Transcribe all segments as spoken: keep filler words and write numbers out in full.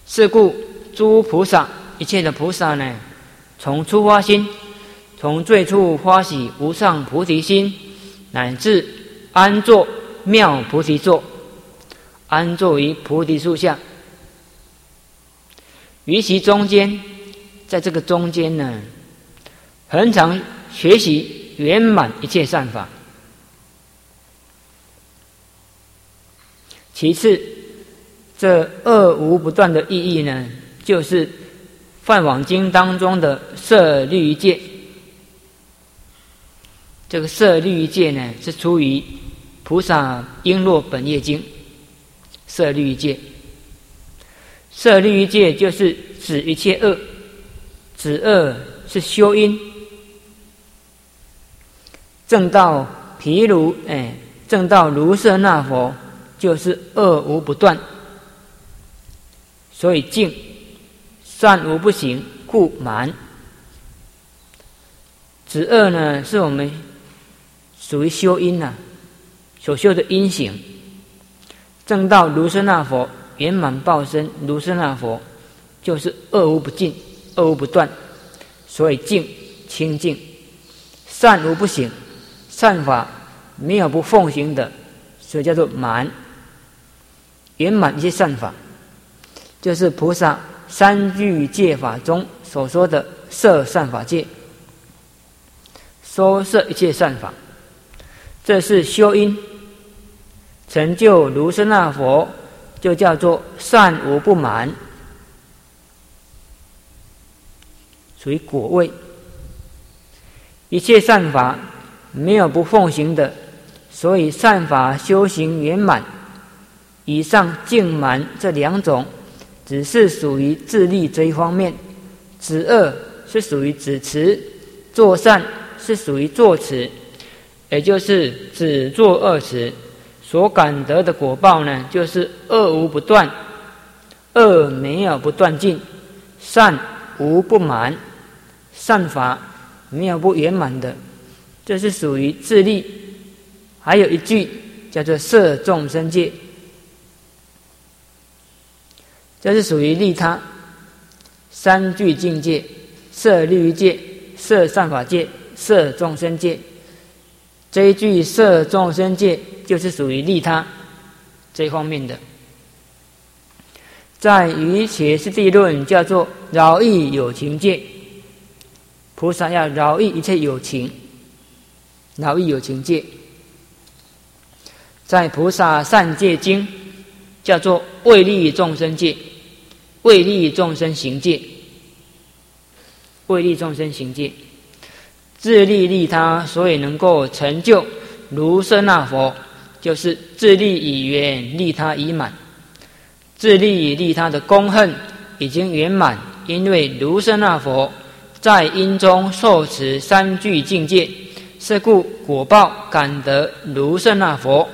是故诸菩萨，一切的菩萨呢，从初发心，从最初发起无上菩提心，乃至安坐妙菩提座，安坐于菩提树下。于其中间，在这个中间呢，恒常学习圆满一切善法。其次，这二无不断的意义呢，就是《梵网经》当中的舍律仪戒。这个舍律仪戒呢，是出于《菩萨璎珞本业经》。舍律仪戒，舍律仪戒就是指一切恶，指恶是修因。正道毗卢，哎，正道卢舍那佛，就是恶无不断。所以净，善无不行，故满。指恶呢，是我们属于修因啊，所修的因行。正道卢舍那佛，圆满报身卢舍那佛，就是恶无不尽，恶无不断，所以净，清净。善无不行，善法没有不奉行的，所以叫做满。圆满一切善法，就是菩萨三具戒法中所说的摄善法戒，收摄一切善法，这是修因。成就卢舍那佛，就叫做善无不满，属于果位。一切善法没有不奉行的，所以善法修行圆满。以上净满这两种，只是属于自利这一方面，止恶是属于止持，做善是属于做持，也就是止做恶持。所感得的果报呢，就是恶无不断，恶没有不断尽，善无不满，善法没有不圆满的，这是属于自利。还有一句叫做摄众生戒，这是属于利他。三具境界：摄律仪戒、摄善法戒、摄众生戒。这一句摄众生戒就是属于利他这方面的。在瑜伽师地论叫做饶益有情戒，菩萨要饶益一切有情，饶益有情戒。在菩萨善戒经叫做为利众生戒，为利众生行戒，为利众生行戒。自利利他，所以能够成就卢舍那佛，就是自利以圆，利他已满。自利利他的功恨已经圆满，因为卢舍那佛在因中受持三具境界，是故果报感得卢舍那佛。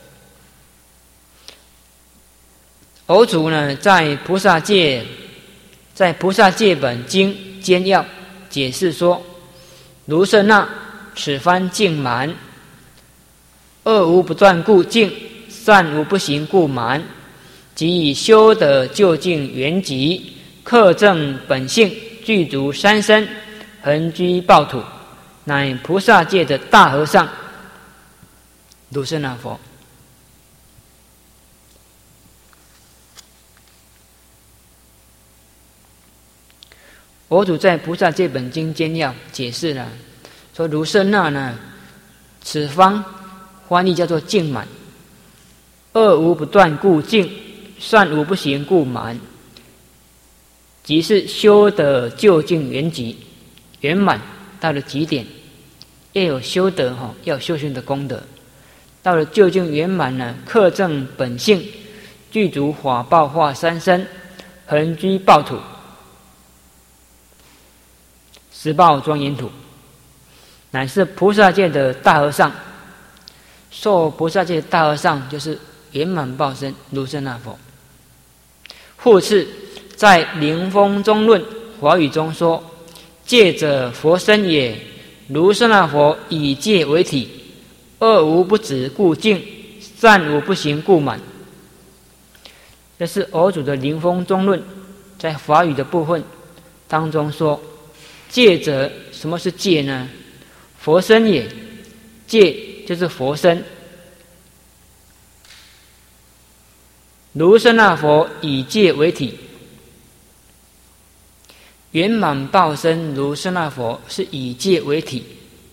偶主呢，在菩萨戒，在菩萨戒本经简要解释说，卢舍那此番净满，恶无不断故净，善无不行故满，即以修得究竟圆寂，克正本性，具足三身，恒居报土，乃菩萨界的大和尚卢舍那佛。佛祖在菩萨戒本经简要解释了，说卢舍那呢，此方翻译叫做净满，恶无不断故净，善无不行故满，即是修得究竟圆寂，圆满到了极点，要有修德哈，要有修行的功德，到了究竟圆满呢，克正本性，具足法报化三身，恒居报土，十报庄严土，乃是菩萨界的大和尚。受菩萨界的大和尚就是圆满报身卢舍那佛。复次，在《灵峰中论》华语中说：“戒者佛身也，卢舍那佛以戒为体，恶无不止故净，善无不行故满。”这是佛祖的《灵峰中论》 在法语的部分当中说，戒者，什么是戒呢？佛身也，戒就是佛身。如是那佛以戒为体，圆满报身如是那佛是以戒为体。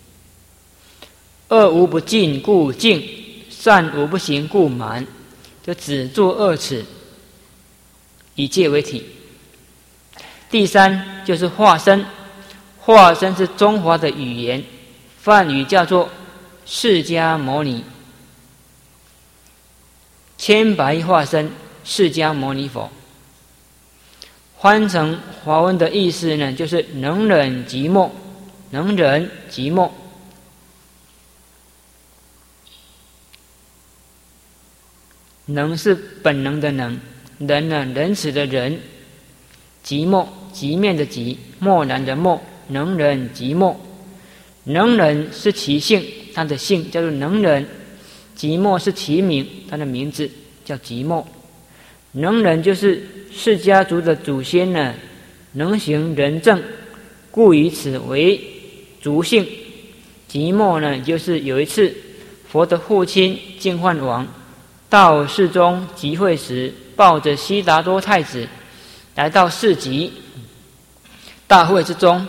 恶无不尽故净，善无不行故满，就止住恶此，以戒为体。第三就是化身，化身是中华的语言，梵语叫做释迦牟尼，千百化身释迦牟尼佛。翻成华文的意思呢，就是能忍即默，能忍即默。能是本能的能，仁呢仁慈的仁，即默即面的即，默然的默，能忍即默。能忍是其姓，他的姓叫做能忍；即默是其名，他的名字叫即默。能忍就是释迦族的祖先呢，能行仁政，故以此为族姓。即默呢，就是有一次佛的父亲净饭王到寺中集会时，抱着悉达多太子来到市集大会之中。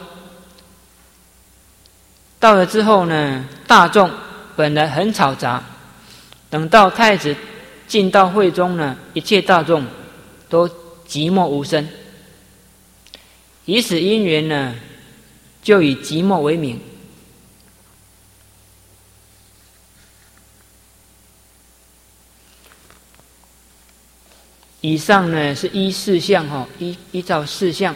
到了之后呢，大众本来很嘈杂，等到太子进到会中呢，一切大众都寂默无声。以此因缘呢，就以寂默为名。以上呢是依四项哈，依依照四项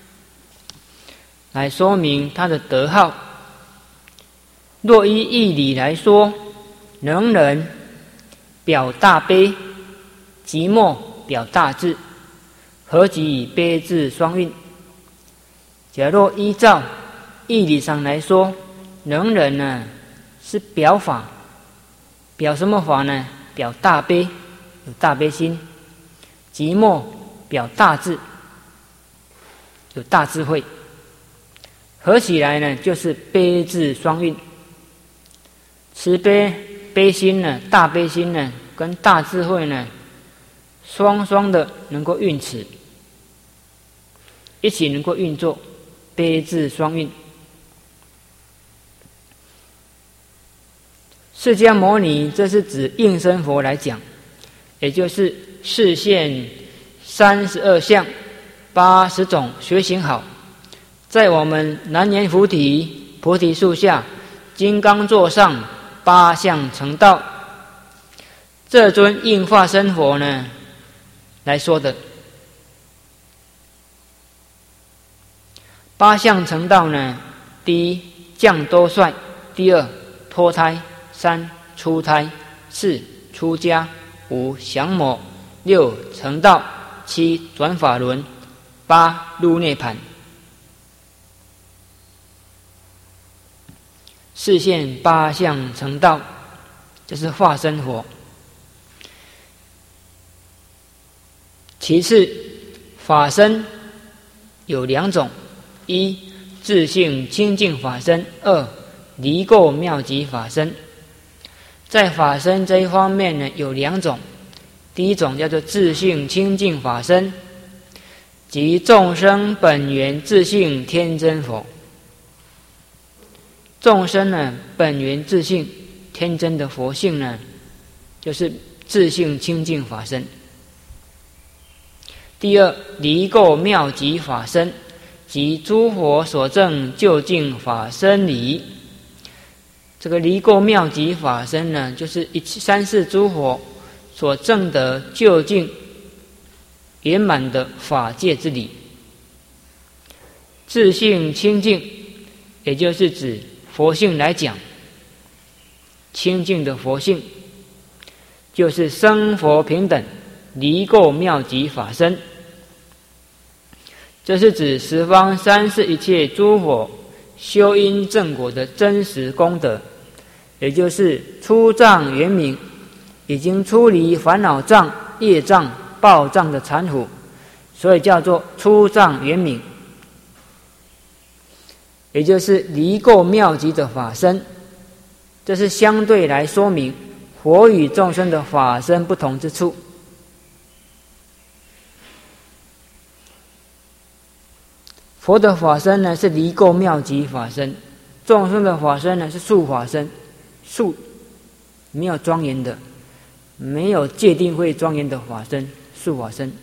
来说明他的德号。若依义理来说，能忍表大悲，即默表大智，合即以悲智双运。假若依照义理上来说，能忍呢是表法，表什么法呢？表大悲，有大悲心。即默表大智，有大智慧，合起来呢就是悲智双运。慈悲悲心呢，大悲心呢，跟大智慧呢，双双的能够运持，一起能够运作，悲智双运。释迦牟尼，这是指应身佛来讲，也就是示现三十二相，八十种学行好，在我们南阎浮提菩提树下金刚座上八相成道。这尊应化身佛呢来说的。八相成道呢，第一降多帅，第二脱胎，三出胎，四出家，五降魔，六成道，七转法轮，八入涅盘。示现八相成道，这是化身佛。其次，法身有两种：一自性清净法身，二离垢妙极法身。在法身这一方面呢，有两种。第一种叫做自性清净法身，即众生本源自性天真佛。众生呢，本源自性天真的佛性呢，就是自性清净法身。第二，离垢妙极法身，即诸佛所证究竟法身理。这个离垢妙极法身呢，就是一三世诸佛所证得究竟圆满的法界之理。自性清净，也就是指佛性来讲，清净的佛性就是生佛平等，离垢妙极法身。这是指十方三世一切诸佛修因正果的真实功德，也就是出障圆明，已经出离烦恼障、业障、报障的缠缚， 所以叫做出藏圆明，也就是离垢妙极的法身。这是相对来说明佛与众生的法身不同之处。佛的法身呢是离垢妙极法身，众生的法身呢是素法身，素没有庄严的，没有界定会庄严的法身，素法身。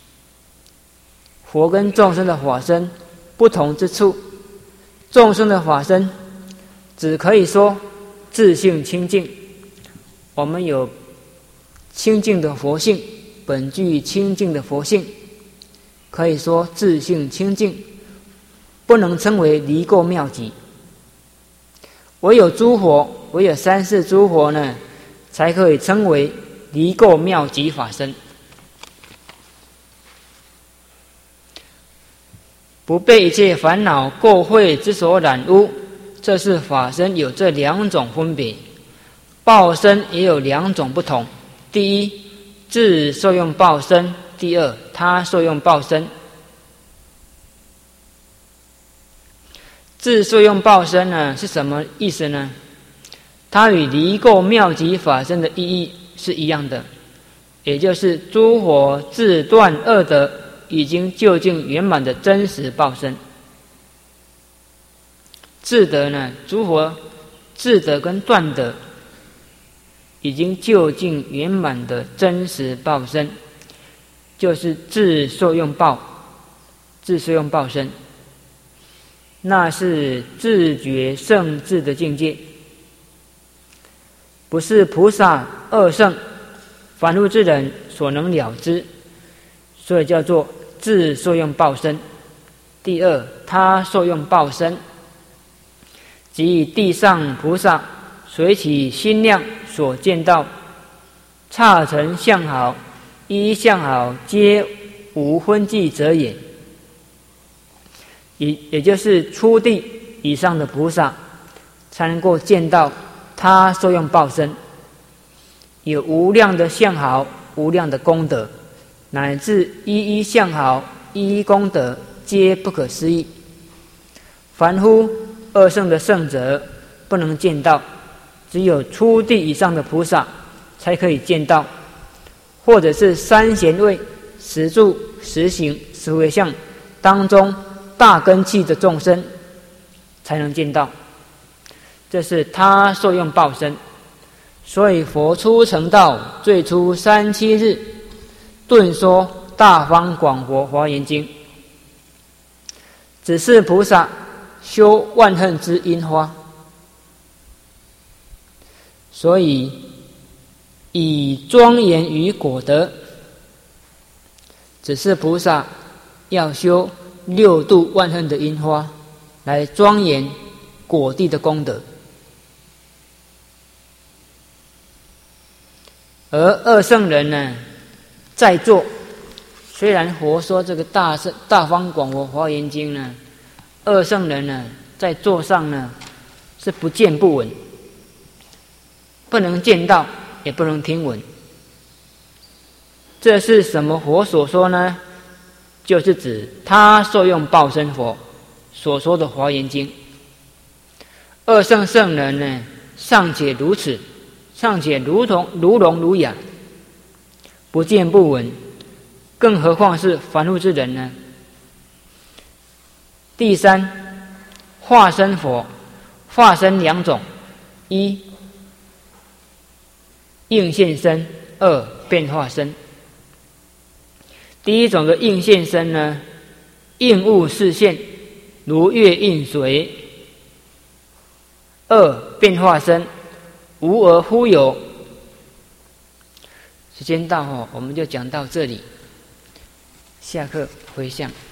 佛跟众生的法身不同之处，众生的法身只可以说自性清净，我们有清净的佛性，本具清净的佛性，可以说自性清净，不能称为离垢妙极。唯有诸佛，唯有三世诸佛呢，才可以称为离垢妙极法身，不被一切烦恼垢秽之所染污。这是法身有这两种分别，报身也有两种不同。第一，自受用报身；第二，他受用报身。自受用报身呢是什么意思呢？它与离垢妙极法身的意义是一样的，也就是诸佛自断恶德已经究竟圆满的真实报身。自得呢，诸佛自得跟断得已经究竟圆满的真实报身，就是自受用报，自受用报身，那是自觉圣智的境界，不是菩萨二圣凡夫之人所能了知，所以叫做自受用报身。第二，他受用报身，即地上菩萨随其心量所见到，刹尘相好，一相好，皆无分际者也。也也就是初地以上的菩萨，才能够见到他受用报身，有无量的相好，无量的功德，乃至一一相好，一一功德，皆不可思议。凡夫二圣的圣者不能见到，只有初地以上的菩萨才可以见到，或者是三贤位、十住、十行、十回向当中大根器的众生才能见到。这是他受用报身。所以佛出成道最初三七日，顿说大方广佛华严经，只是菩萨修万恨之因花，所以以庄严于果德。只是菩萨要修六度万恨的因花，来庄严果地的功德。而二圣人呢，在座，虽然佛说这个大圣大方广佛华严经呢，二圣人呢在座上呢是不见不闻，不能见到，也不能听闻。这是什么佛所说呢？就是指他受用报身佛所说的华严经。二圣圣人呢，尚且如此，尚且如同如聋如哑，不见不闻，更何况是凡夫之人呢？第三，化身佛，化身两种：一，应现身；二，变化身。第一种的应现身呢，应物示现，如月映水；二，变化身，无而忽有。时间到哦，我们就讲到这里。下课回向。